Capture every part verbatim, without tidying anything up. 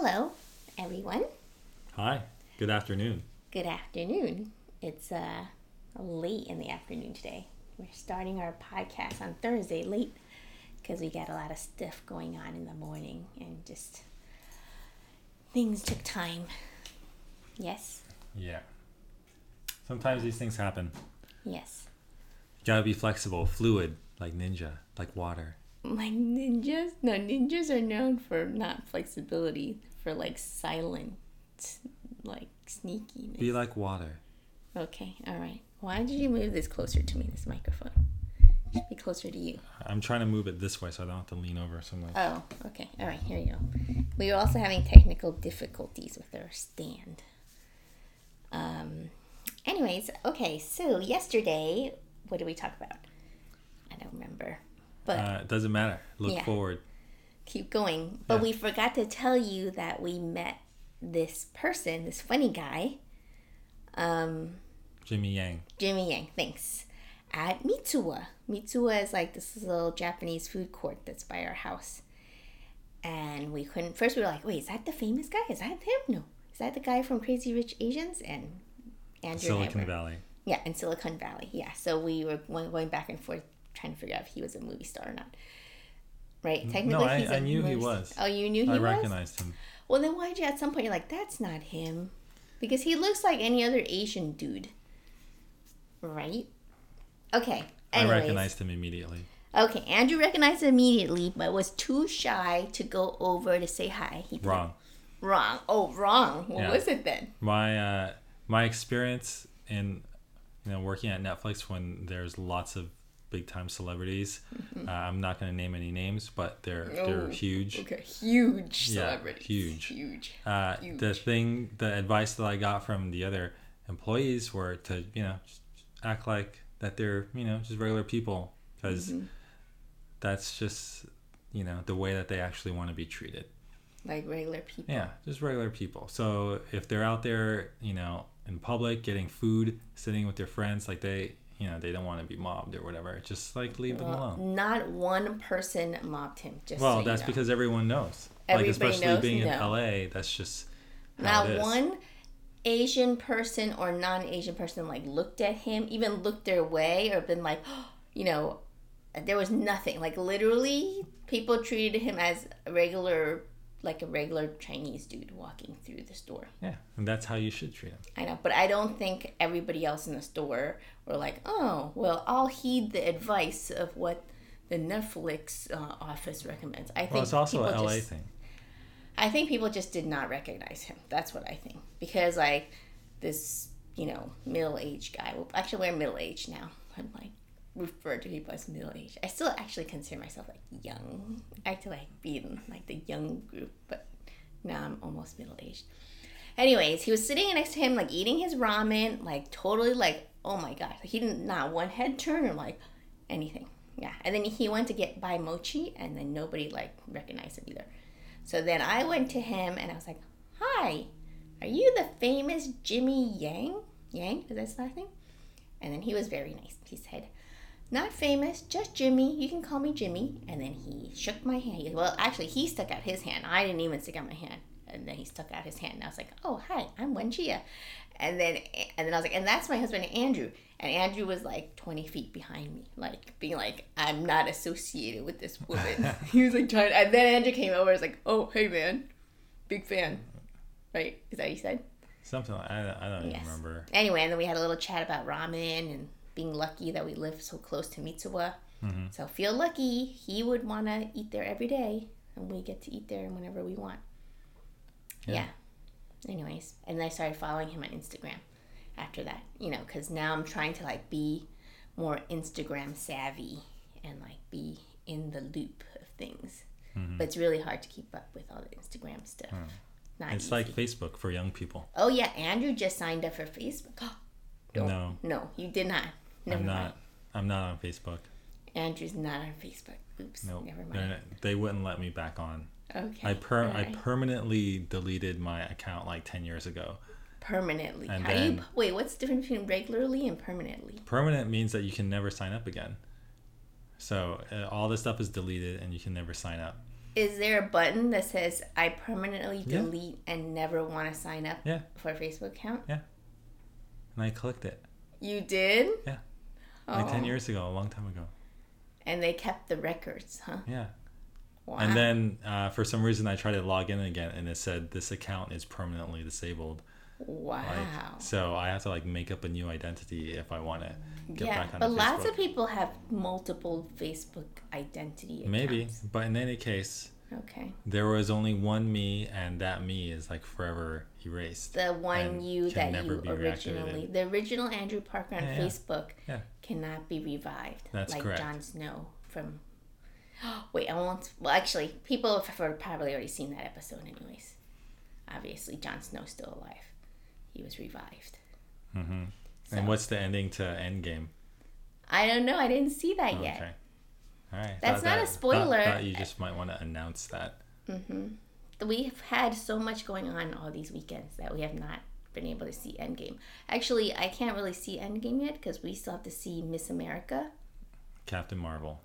Hello, everyone. Hi. Good afternoon. Good afternoon. It's uh, late in the afternoon today. We're starting our podcast on Thursday late because we got a lot of stuff going on in the morning and just things took time. Yes? Yeah. Sometimes these things happen. Yes. You gotta be flexible, fluid, like ninja, like water. Like ninjas? No, ninjas are known for not flexibility, for like silent, like sneakiness. Be like water. Okay, all right. Why did you move this closer to me, this microphone? It should be closer to you. I'm trying to move it this way so I don't have to lean over so much. Oh, okay. All right, here you go. We were also having technical difficulties with our stand. Um. Anyways, okay, so yesterday, what did we talk about? I don't remember. But uh, it doesn't matter. Look yeah. forward. Keep going. But Yeah. we forgot to tell you that we met this person, this funny guy, um, Jimmy Yang. Jimmy Yang, thanks, at Mitsuwa. Mitsuwa is like this little Japanese food court that's by our house. And we couldn't, first we were like, wait, is that the famous guy? Is that him? No. Is that the guy from Crazy Rich Asians? And Andrew Silicon and I were, Valley. Yeah, in Silicon Valley. Yeah, so we were going back and forth trying to figure out if he was a movie star or not. Right? Technically, No, I, he's a I knew he movie was. star. Oh, you knew he I was? recognized him. Well, then why'd you at some point you're like, that's not him? Because he looks like any other Asian dude. Right? Okay. Anyways. I recognized him immediately. Okay, Andrew recognized him immediately, but was too shy to go over to say hi. He Wrong. Wrong. Oh, wrong. What Yeah. was it then? My uh, my experience in you know working at Netflix when there's lots of big time celebrities. Mm-hmm. Uh, I'm not going to name any names, but they're Oh, they're huge. Okay, huge Yeah, celebrities. huge. Huge. Uh, Huge. the thing, the advice that I got from the other employees were to you know just act like that they're you know just regular people because Mm-hmm. that's just you know the way that they actually want to be treated. Like regular people. Yeah, just regular people. So if they're out there, you know, in public getting food, sitting with their friends, like they, you know, they don't want to be mobbed or whatever. Just like leave them Well, alone. Not one person mobbed him. Just Well, so you that's know. because everyone knows. Everybody like especially knows? being in No. L A, that's just how Not it is. one Asian person or non-Asian person like looked at him, even looked their way, or been like, you know, there was nothing. Like literally, people treated him as a regular, like a regular Chinese dude walking through the store. Yeah, and that's how you should treat them. I know, but I don't think everybody else in the store were like, oh, well, I'll heed the advice of what the Netflix uh, office recommends. I think Well, it's also people an L A just, thing. I think people just did not recognize him. That's what I think. Because, like, this, you know, middle-aged guy. Well, actually, we're middle-aged now. I'm, like, referred to people as middle-aged. I still actually consider myself, like, young. I like to, like, be in, like, the young group. But now I'm almost middle-aged. Anyways, he was sitting next to him, like, eating his ramen. Like, totally, like, oh, my God. He didn't, not one head turn or, like, anything. Yeah. And then he went to get buy mochi. And then nobody, like, recognized him either. So then I went to him and I was like, hi, are you the famous Jimmy Yang? Yang, is that his last name? And then he was very nice. He said, not famous, just Jimmy. You can call me Jimmy. And then he shook my hand. He, well, actually, he stuck out his hand. I didn't even stick out my hand. And then he stuck out his hand. And I was like, oh, hi, I'm Wenjia. And then, and then I was like, and that's my husband, Andrew. And Andrew was like twenty feet behind me, like being like, I'm not associated with this woman. He was like trying to, and then Andrew came over and was like, oh, hey man, big fan. Right? Is that what he said? Something like I, I don't Yes. even remember. Anyway, and then we had a little chat about ramen and being lucky that we live so close to Mitsuwa. Mm-hmm. So feel lucky. He would want to eat there every day, and we get to eat there whenever we want. Yeah. yeah. Anyways, and then I started following him on Instagram after that, you know, because now I'm trying to like be more Instagram savvy and like be in the loop of things. Mm-hmm. But it's really hard to keep up with all the Instagram stuff. Hmm. Not It's easy. like Facebook for young people. Oh yeah, Andrew just signed up for Facebook. Don't- No. no, you did not. Never I'm mind. not. I'm not on Facebook. Andrew's not on Facebook. Oops. Nope. Never mind. They're- They wouldn't let me back on. Okay. I per I alright. permanently deleted my account like ten years ago. Permanently. And How do you then- wait? What's the difference between regularly and permanently? Permanent means that you can never sign up again. So uh, all this stuff is deleted and you can never sign up. Is there a button that says I permanently Yeah. delete and never want to sign up Yeah. for a Facebook account? Yeah. And I clicked it. You did? Yeah. Like Oh. ten years ago, a long time ago. And they kept the records, huh? Yeah. Wow. And then uh, for some reason I tried to log in again and it said this account is permanently disabled. Wow. Like, so I have to like make up a new identity if I want to get yeah, back on but Facebook. lots of people have multiple Facebook identity accounts. Maybe, but in any case, Okay. there was only one me, and that me is like forever erased. The one and you can that never you be originally, reactivated. the original Andrew Parker on Yeah, yeah. Facebook Yeah. cannot be revived. That's like correct. Jon Snow from. Wait, I won't. Well, actually, people have probably already seen that episode, anyways. Obviously, Jon Snow's still alive. He was revived. Mm-hmm. So, And what's the ending to Endgame? I don't know. I didn't see that Oh, yet. okay. All right. That's Thought not a that- spoiler. Thought, thought you just might want to announce that. Mm-hmm. We've had so much going on all these weekends that we have not been able to see Endgame. Actually, I can't really see Endgame yet because we still have to see Miss America. Captain Marvel.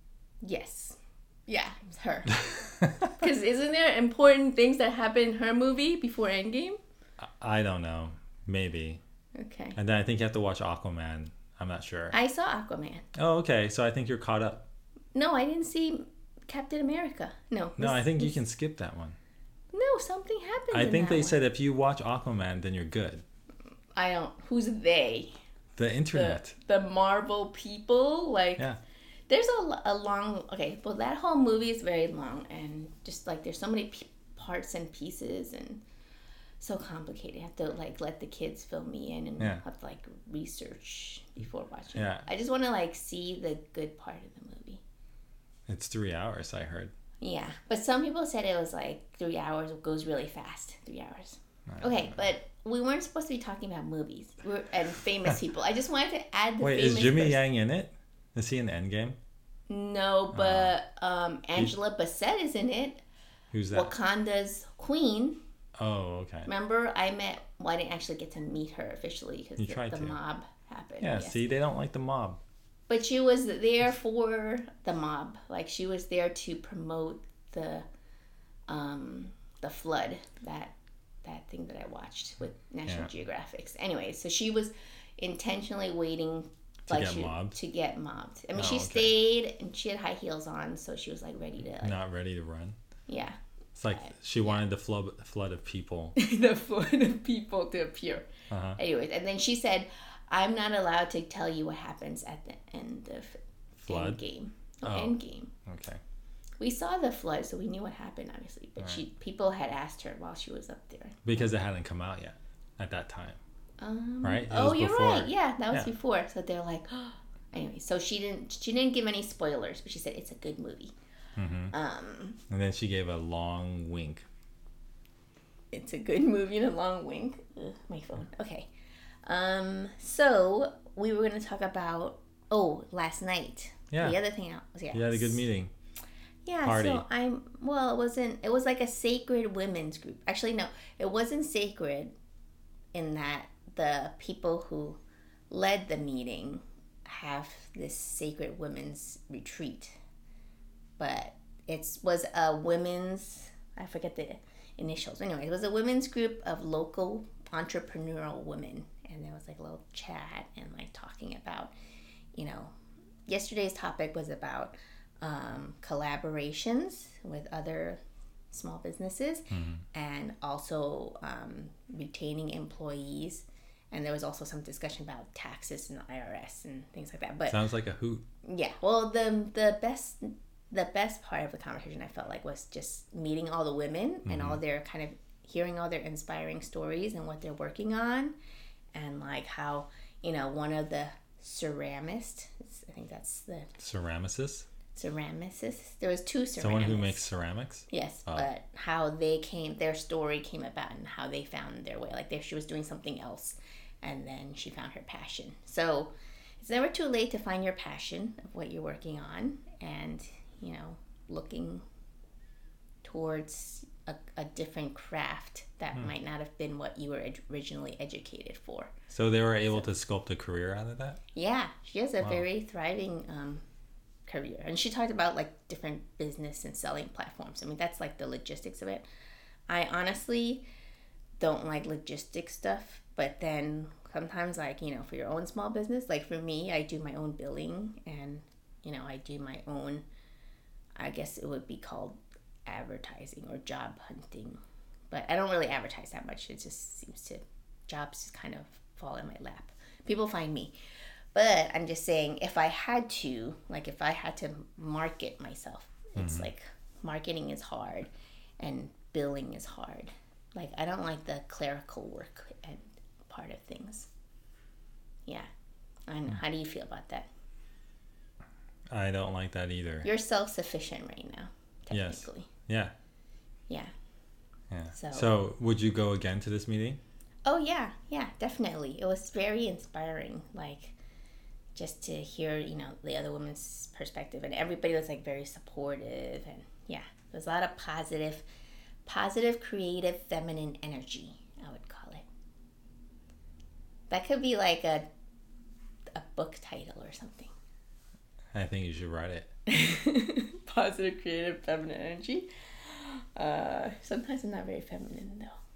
Yes. Yeah, it's her. Because isn't there important things that happen in her movie before Endgame? I don't know. Maybe. Okay. And then I think you have to watch Aquaman. I'm not sure. I saw Aquaman. Oh, okay. So I think you're caught up. No, I didn't see Captain America. No. No, I Miss- think you Miss- can skip that one. No, something happened. I in think that they one. said if you watch Aquaman, then you're good. I don't. Who's they? The The, internet. the Marvel people? Like, Yeah. there's a, a long. Okay, well, that whole movie is very long and just like there's so many p- parts and pieces and so complicated. I have to like let the kids fill me in and Yeah. have to like research before watching. Yeah. I just want to like see the good part of the movie. It's three hours, I heard. Yeah, but some people said it was like three hours. It goes really fast. Three hours. Okay, but we weren't supposed to be talking about movies We're, and famous people. I just wanted to add the Wait, famous is Jimmy person. Yang in it? Is he in Endgame? No, but um, Angela Bassett is in it. Who's that? Wakanda's queen. Oh, okay. Remember, I met. Well, I didn't actually get to meet her officially because You the, tried the to. mob happened. Yeah, yes. see, they don't like the mob. But she was there for the mob. Like she was there to promote the, um, the flood that, that thing that I watched with National Yeah. Geographic. Anyway, so she was intentionally waiting. To like get she, mobbed? To get mobbed. I mean, Oh, she okay. stayed and she had high heels on, so she was like ready to. Like, Not ready to run. Yeah. It's like she wanted the flood flood of people. the flood of people to appear. Uh-huh. Anyways, and then she said, "I'm not allowed to tell you what happens at the end of Flood? Endgame. No, Oh. Endgame. Okay. We saw the flood, so we knew what happened, obviously. But she, people had asked her while she was up there. Because it hadn't come out yet at that time. Um, Right? It Oh, was you're before. right. Yeah, that was Yeah. before. So they're like, anyway. So she didn't. She didn't give any spoilers, but she said it's a good movie. Mm-hmm. Um, And then she gave a long wink. it's a good movie and a long wink. Ugh, my phone. Okay. Um, so we were going to talk about. Oh, last night. Yeah. The other thing was yeah. You had a good meeting. Yeah, Party. so I'm well, it wasn't it was like a sacred women's group. Actually no, it wasn't sacred in that the people who led the meeting have this sacred women's retreat. But it was a women's I forget the initials. Anyway, it was a women's group of local entrepreneurial women and there was like a little chat and like talking about, you know, yesterday's topic was about um, collaborations with other small businesses Mm-hmm. and also um, retaining employees. And there was also some discussion about taxes and I R S and things like that. But Sounds like a hoot. yeah, well, the the best the best part of the conversation I felt like was just meeting all the women mm-hmm. and all their kind of hearing all their inspiring stories and what they're working on, and like how, you know, one of the ceramist, I think that's the Ceramicist? ceramicist. There was two ceramists. Someone who makes ceramics? Yes, Oh. but how they came, their story came about, and how they found their way. Like, there, she was doing something else, and then she found her passion. So it's never too late to find your passion of what you're working on, and, you know, looking towards a, a different craft that Hmm. might not have been what you were ed- originally educated for. So they were able to sculpt a career out of that? Yeah, she has a Wow. very thriving um, career. And she talked about like different business and selling platforms. I mean, that's like the logistics of it. I honestly don't like logistics stuff, but then sometimes, like, you know, for your own small business, like for me, I do my own billing, and, you know, I do my own, I guess it would be called advertising or job hunting. But I don't really advertise that much. It just seems to, jobs just kind of fall in my lap. People find me. But I'm just saying, if I had to, like if I had to market myself, it's mm-hmm. like marketing is hard and billing is hard. Like, I don't like the clerical work and part of things. Yeah. I don't know. How do you feel about that? I don't like that either. You're self-sufficient right now, technically. Yes. Yeah. Yeah. Yeah. So, so would you go again to this meeting? Oh, yeah. Yeah, definitely. It was very inspiring. Like, just to hear, you know, the other woman's perspective. And everybody was, like, very supportive. And, yeah, there's a lot of positive, positive, creative, feminine energy, I would call it. That could be, like, a a book title or something. I think you should write it. Positive, creative, feminine energy. Uh, sometimes I'm not very feminine,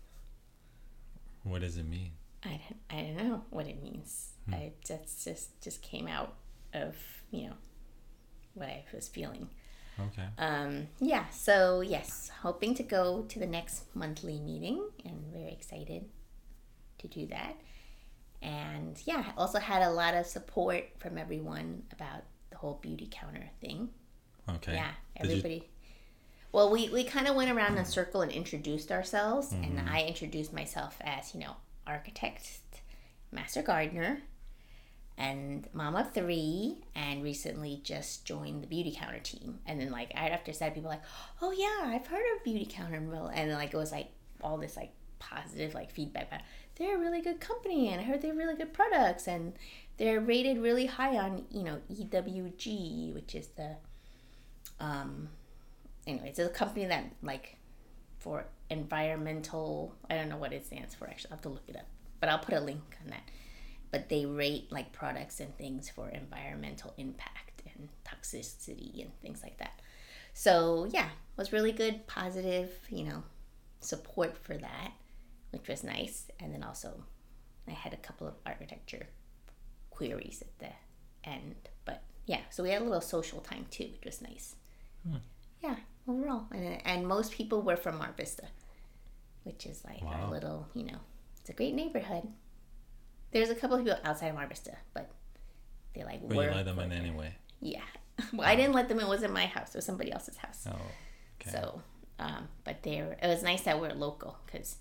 though. What does it mean? I don't, I don't know what it means. Hmm. I that's just just came out of, you know, what I was feeling. Okay. Um. Yeah. So yes, hoping to go to the next monthly meeting, and very excited to do that. And yeah, also had a lot of support from everyone about the whole beauty counter thing. Okay. Yeah. Everybody. You... Well, we, we kind of went around in a circle and introduced ourselves, mm-hmm. and I introduced myself as, you know, architect, master gardener, and mom of three, and recently just joined the beauty counter team. And then, like, right after that, people were like, oh yeah, I've heard of beauty counter, and then, like, it was like all this like positive like feedback about they're a really good company, and I heard they have really good products, and they're rated really high on, you know, E W G, which is the um anyway, it's a company that, like, for environmental, I don't know what it stands for, actually. I'll have to look it up. But I'll put a link on that. But they rate, like, products and things for environmental impact and toxicity and things like that. So, yeah, it was really good, positive, you know, support for that, which was nice. And then also, I had a couple of architecture queries at the end. But, yeah, so we had a little social time, too, which was nice. Hmm. Yeah, overall. And, and most people were from Mar Vista, which is like wow. our little, you know, it's a great neighborhood. There's a couple of people outside of Mar Vista, but they like but were. You let them in anyway. Yeah. Well, I didn't let them in. It wasn't my house. It was somebody else's house. Oh, okay. So, um, but they were, it was nice that we're local because,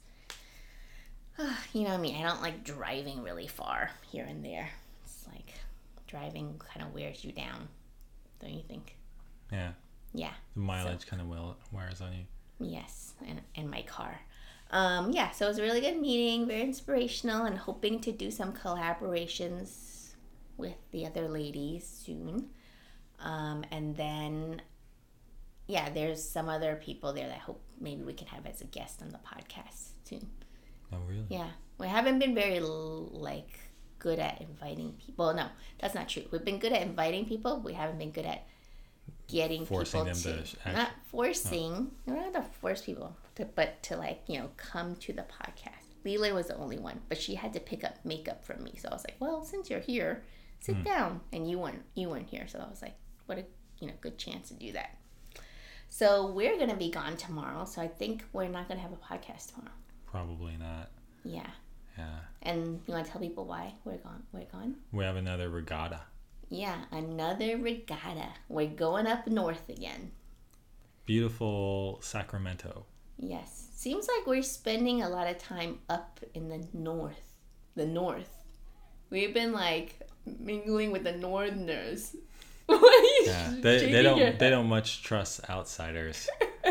uh, you know what I mean? I don't like driving really far here and there. It's like driving kind of wears you down, don't you think? Yeah. Yeah. The mileage so, kind of well wears on you. Yes, and, and my car. Um, yeah, so it was a really good meeting, very inspirational, and hoping to do some collaborations with the other ladies soon. Um, and then, yeah, there's some other people there that I hope maybe we can have as a guest on the podcast soon. Oh, really? Yeah. We haven't been very, like, good at inviting people. No, that's not true. We've been good at inviting people. We haven't been good at getting forcing people them to, to not forcing, no. We're not to force people, to, but to, like, you know, come to the podcast. Leela was the only one, but she had to pick up makeup from me. So I was like, well, since you're here, sit mm. down. And you weren't, you weren't here. So I was like, what a, you know, good chance to do that. So we're going to be gone tomorrow. So I think we're not going to have a podcast tomorrow. Probably not. Yeah. Yeah. And you want to tell people why we're gone? We're gone? We have another regatta. Yeah, another regatta. We're going up north again. Beautiful Sacramento. Yes. Seems like we're spending a lot of time up in the north. The north. We've been, like, mingling with the northerners. Yeah, they, they don't they don't much trust outsiders.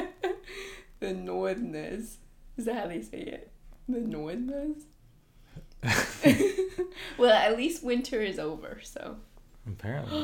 The northerners. Is that how they say it? The northerners? Well, at least winter is over, so. Apparently.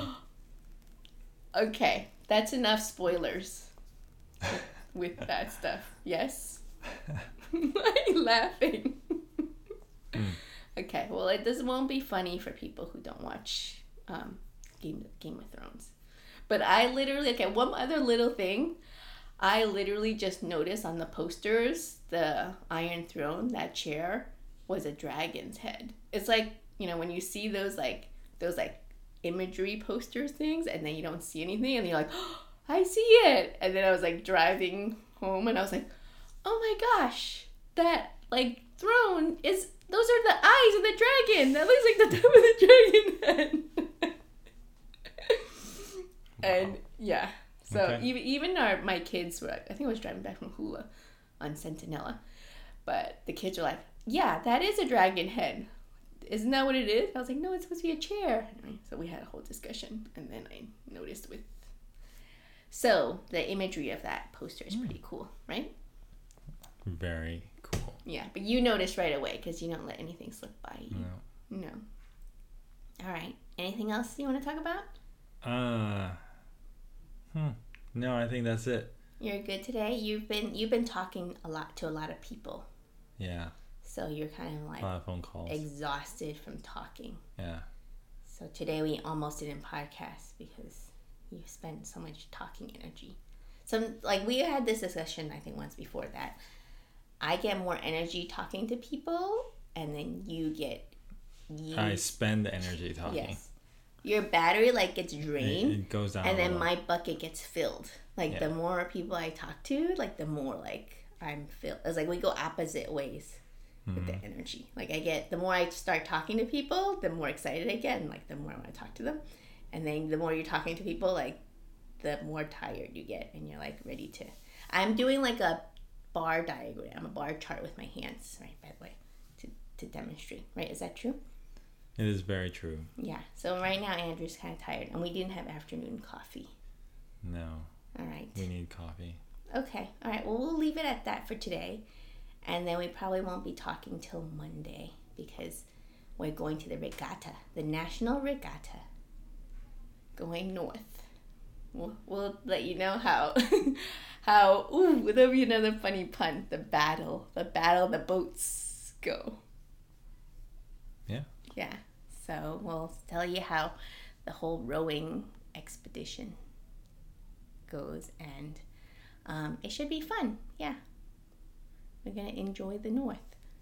Okay, that's enough spoilers with, with that stuff. Yes? Why are you laughing? Mm. Okay, well, it this won't be funny for people who don't watch um, Game Game of Thrones. But I literally, okay, one other little thing. I literally just noticed on the posters, the Iron Throne, that chair was a dragon's head. It's like, you know, when you see those like, those like imagery posters things and then you don't see anything and you're like, oh, I see it. And then I was like driving home and I was like, oh my gosh, that like throne is, those are the eyes of the dragon. That looks like the top of the dragon head. And yeah. So okay. even even our my kids were, I think I was driving back from Hula on Centinela, but the kids were like, yeah, that is a dragon head. Isn't that what it is? I was like, no, it's supposed to be a chair. Anyway, so we had a whole discussion, and then I noticed with. So the imagery of that poster is pretty cool, right? Very cool. Yeah, but you noticed right away because you don't let anything slip by you. No. No. All right. Anything else you want to talk about? Uh. Hmm. No, I think that's it. You're good today. You've been you've been talking a lot to a lot of people. Yeah. So you're kind of like a lot of phone calls. Exhausted from talking. Yeah. So today we almost didn't podcast because you spent so much talking energy. So like we had this discussion I think once before that I get more energy talking to people and then you get used. I spend the energy talking. Yes. Your battery like gets drained. It, it goes down. And then my bucket gets filled. Like yeah. the more people I talk to, like the more like I'm filled. It's like we go opposite ways with mm-hmm. the energy. Like I get, the more I start talking to people, the more excited I get and like the more I want to talk to them. And then the more you're talking to people, like the more tired you get and you're like ready to. I'm doing like a bar diagram, a bar chart with my hands, right, by the way, to, to demonstrate, right? Is that true? It is very true. Yeah. So right now Andrew's kind of tired and we didn't have afternoon coffee. No. All right. We need coffee. Okay. All right. Well, we'll leave it at that for today. And then we probably won't be talking till Monday because we're going to the regatta, the national regatta. Going north. We'll, we'll let you know how, how, ooh, there'll be another funny pun. The battle, the battle the boats go. Yeah. Yeah. So we'll tell you how the whole rowing expedition goes and um, it should be fun. Yeah. We're going to enjoy the north.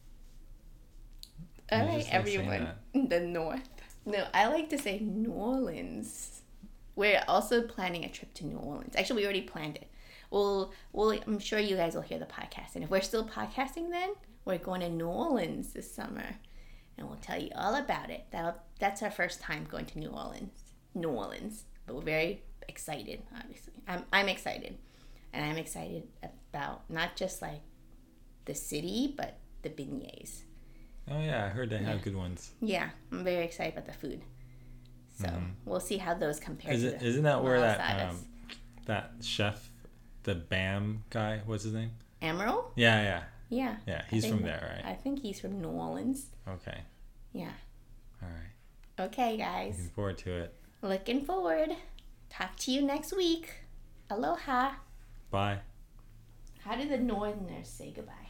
All you right, like everyone. The north. No, I like to say New Orleans. We're also planning a trip to New Orleans. Actually, we already planned it. We'll, we'll, I'm sure you guys will hear the podcast. And if we're still podcasting then, we're going to New Orleans this summer. And we'll tell you all about it. That'll, that's our first time going to New Orleans. New Orleans. But we're very excited, obviously. I'm, I'm excited. And I'm excited about not just like the city, but the beignets. Oh, yeah. I heard they have yeah. good ones. Yeah. I'm very excited about the food. So mm-hmm. we'll see how those compare Is to it, the Isn't that where that um, that chef, the Bam guy, what's his name? Emerald? Yeah, yeah. Yeah. Yeah, he's from there, right? I think he's from New Orleans. Okay. Yeah. All right. Okay, guys. Looking forward to it. Looking forward. Talk to you next week. Aloha. Bye. How do the Northerners say goodbye?